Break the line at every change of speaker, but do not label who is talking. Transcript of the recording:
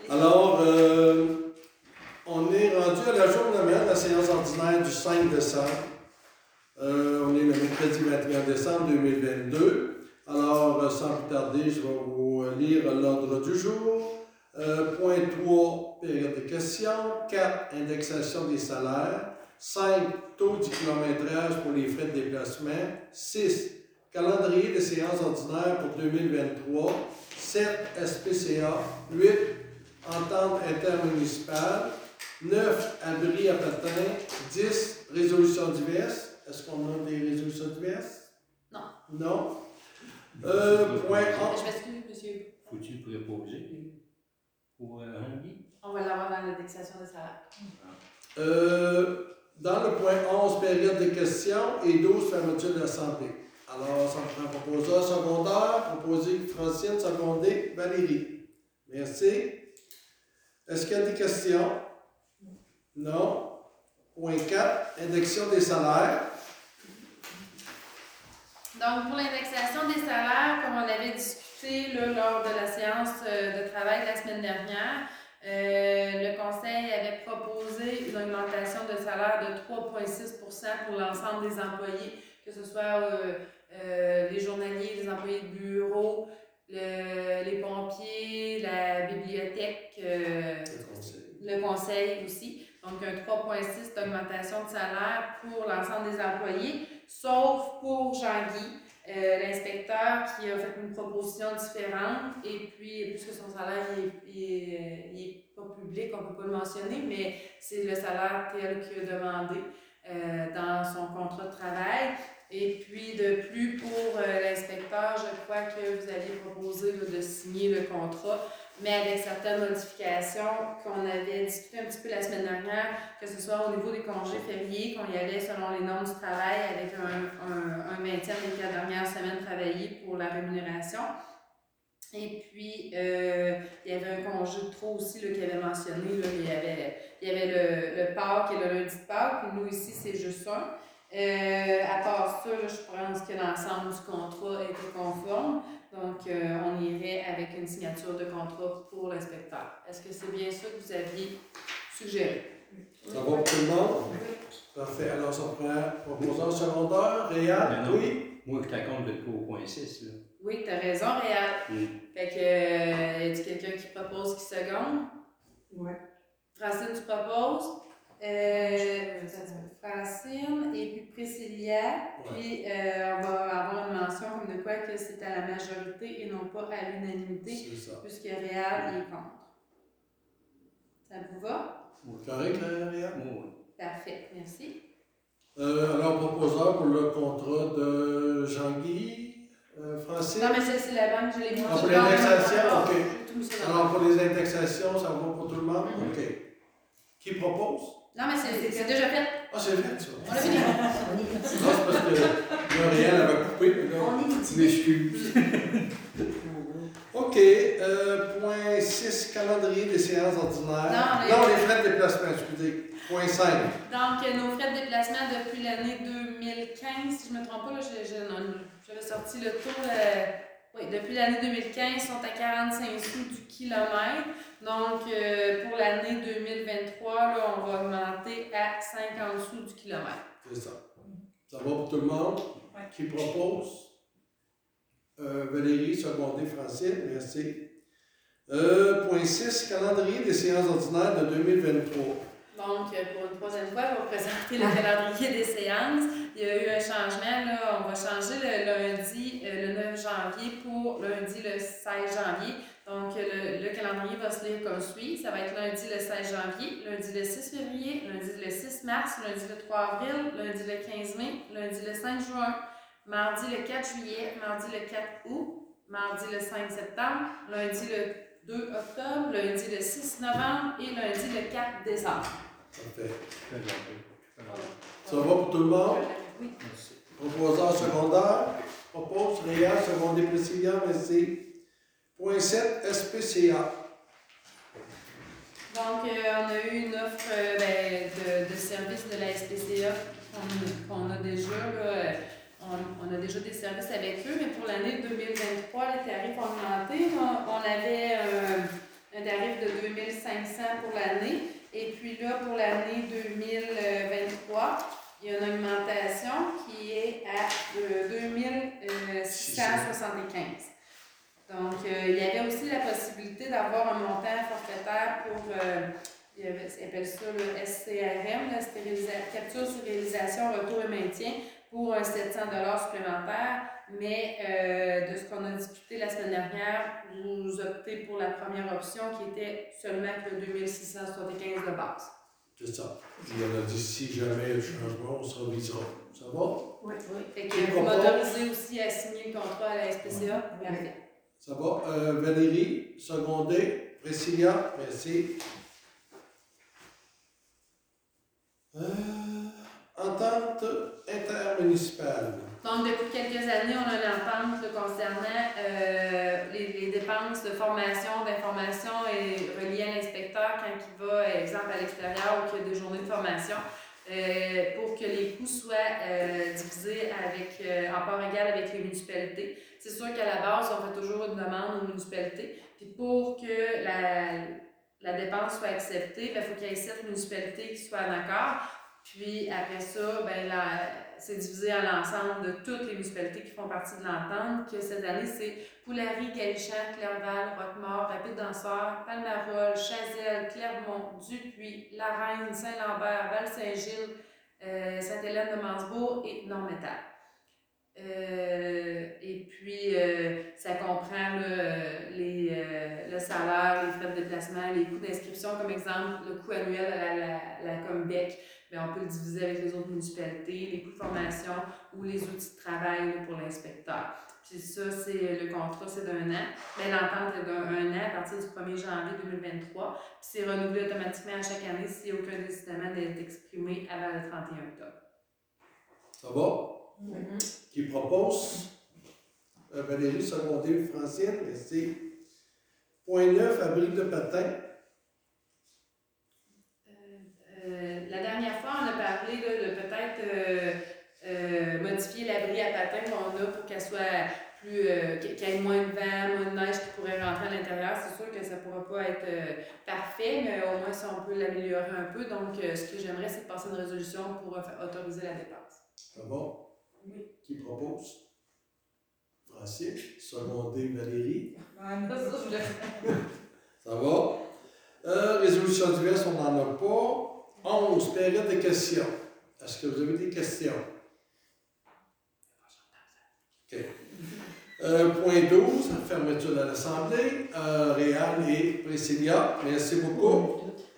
Alors, on est rendu à la journée de la séance ordinaire du 5 décembre. On est le mercredi 21 décembre 2022. Alors, sans plus tarder, je vais vous lire l'ordre du jour. Point 3, période de questions. 4, indexation des salaires. 5, taux du kilométrage pour les frais de déplacement. 6, calendrier des séances ordinaires pour 2023. 7, SPCA. 8, entente intermunicipale. 9, abri à patin. 10, résolution diverses. Est-ce qu'on a des résolutions diverses?
Non.
Non. Point 1.
Je m'excuse, monsieur.
Faut-tu préposer pour Randy?
On va l'avoir dans l'indexation des salaires.
Dans le point 11, période de questions et 12, fermeture de l'Assemblée. Alors, ça me prend proposeur secondaire, proposé Francine, secondé Valérie. Merci. Est-ce qu'il y a des questions? Non. Point 4, indexation des salaires.
Donc, pour l'indexation des salaires, comme on avait discuté là, lors de la séance de travail de la semaine dernière, le Conseil avait proposé une augmentation de salaire de 3,6% pour l'ensemble des employés, que ce soit les journaliers, les employés de bureau, les pompiers, la bibliothèque, le conseil aussi. Donc, un 3,6 d'augmentation de salaire pour l'ensemble des employés, sauf pour Jean-Guy, l'inspecteur qui a fait une proposition différente. Et puis, puisque son salaire n'est pas public, on ne peut pas le mentionner, mais c'est le salaire tel qu'il a demandé dans son contrat de travail. Et puis, de plus, pour l'inspecteur, je crois que vous aviez proposé là, de signer le contrat, mais avec certaines modifications qu'on avait discuté un petit peu la semaine dernière, que ce soit au niveau des congés fériés, qu'on y allait selon les normes du travail, avec un maintien des 4 dernières semaines travaillées pour la rémunération. Et puis, il y avait un congé de trop aussi là, qu'il avait mentionné. Là, il y avait le Pâques et le lundi de Pâques, puis nous ici, c'est juste un. À part ça, là, je pense que l'ensemble du contrat était conforme. Donc, on irait avec une signature de contrat pour l'inspecteur. Est-ce que c'est bien ça que vous aviez suggéré?
Ça va pour tout le monde? Parfait. Alors, ça prend proposeur secondaire. Réal? Oui?
Moi, je t'accorde le au point 6. Là.
Oui, tu as raison, Réal. Fait que, y a-t-il quelqu'un qui propose qui seconde?
Oui.
Francine, tu proposes? Francine et puis Priscilla. Puis on va avoir une mention comme de quoi que c'est à la majorité et non pas à l'unanimité, puisque Réal est contre. Ça vous va?
Correct, Réal?
Oui.
Parfait, merci.
Alors, proposeur pour le contrat de Jean-Guy, Francine?
Non, mais c'est la banque, je l'ai mis.
Pour l'indexation, OK.
Tout
Alors, pour les indexations, ça va pour tout le monde? OK. Qui propose?
Non, mais c'est déjà fait.
Ah, c'est fait, ça.
On l'a fini.
Non, c'est parce que le Réal avait coupé.
On est
Tu m'excuses.
OK. Point 6, calendrier des séances ordinaires.
Non,
les frais de déplacement, excusez. Point 5.
Donc, nos frais de déplacement depuis l'année 2015, si je ne me trompe pas, là, j'avais sorti le taux. Oui, depuis l'année 2015, sont à 45 sous du kilomètre. Donc, pour l'année 2023, là, on va augmenter à 50 sous du kilomètre.
C'est ça. Ça va pour tout le monde?
Ouais.
Qui propose? Valérie, secondée, Francine, merci. Point 6, calendrier des séances ordinaires de 2023.
Donc, pour une troisième fois, je vais vous présenter le calendrier des séances. Il y a eu un changement, là. On va changer le lundi, le 9 janvier pour lundi, le 16 janvier. Donc, le calendrier va se lire comme suit. Ça va être lundi, le 16 janvier, lundi, le 6 février, lundi, le 6 mars, lundi, le 3 avril, lundi, le 15 mai, lundi, le 5 juin, mardi, le 4 juillet, mardi, le 4 août, mardi, le 5 septembre, lundi, le 2 octobre, lundi, le 6 novembre et lundi, le 4 décembre.
Parfait. Ça va pour tout le monde?
Oui.
Proposeur secondaire. Propose Réal, secondé Priscilla, merci. Point 7, SPCA.
Donc, on a eu une offre de service de la SPCA qu'on a déjà. Là, on a déjà des services avec eux, mais pour l'année 2023, les tarifs ont augmenté. On avait un tarif de 2 500 pour l'année. Et puis là, pour l'année 2023, il y a une augmentation qui est à 2675. Donc, il y avait aussi la possibilité d'avoir un montant forfaitaire pour, ils appellent ça le SCRM, la capture, stérilisation, retour et maintien, pour un 700 $ supplémentaire. Mais de ce qu'on a discuté la semaine dernière, vous optez pour la première option qui était seulement que 2675 de base.
C'est ça. Puis on a dit si jamais il y a du changement, on se revisera. Ça va?
Oui. Fait que vous m'autorisez aussi à signer le contrat à la SPCA. Parfait.
Ça va? Valérie, secondé. Priscilla, merci. Entente intermunicipale.
Donc, depuis quelques années, on a une entente concernant les dépenses de formation, d'information et reliées à l'inspecteur quand il va, exemple, à l'extérieur ou qu'il y a des journées de formation, pour que les coûts soient divisés en part égale avec les municipalités. C'est sûr qu'à la base, on fait toujours une demande aux municipalités. Puis pour que la dépense soit acceptée, il faut qu'il y ait 7 municipalités qui soient en accord. Puis après ça, c'est divisé à l'ensemble de toutes les municipalités qui font partie de l'entente, que cette année, c'est Poulary, Galichan, Clerval, Roquemort, Rapide-Danseur, Palmarol, Chazelle, Clermont, Dupuis, La Reine, Saint-Lambert, Val-Saint-Gilles, Sainte-Hélène-de-Mansbourg et Nord-Métal. Et puis, ça comprend le salaire, les frais de déplacement, les coûts d'inscription, comme exemple, le coût annuel à la Combec. Bien, on peut le diviser avec les autres municipalités, les coûts de formation ou les outils de travail là, pour l'inspecteur. Puis ça, c'est le contrat, c'est d'1 an. Bien, l'entente est d'1 an à partir du 1er janvier 2023. Puis c'est renouvelé automatiquement à chaque année s'il n'y a aucun décidement d'être exprimé avant le 31 octobre.
Ça va? Qui propose? Valérie, secondé, Francine, merci. Point 9, abri de patins.
La dernière fois, on a parlé là, de peut-être modifier l'abri à patins qu'on a pour qu'elle soit plus, qu'il y ait moins de vent, moins de neige qui pourrait rentrer à l'intérieur. C'est sûr que ça ne pourra pas être parfait, mais au moins si on peut l'améliorer un peu. Donc, ce que j'aimerais, c'est de passer une résolution pour autoriser la dépense.
Ça va? Oui. Qui propose? Francine, secondé, Valérie. Ça va? Résolution diverse, on n'en a pas. 11, période de questions. Est-ce que vous avez des questions? OK. Point 12, fermeture de l'Assemblée. Réal et Priscilla, merci beaucoup.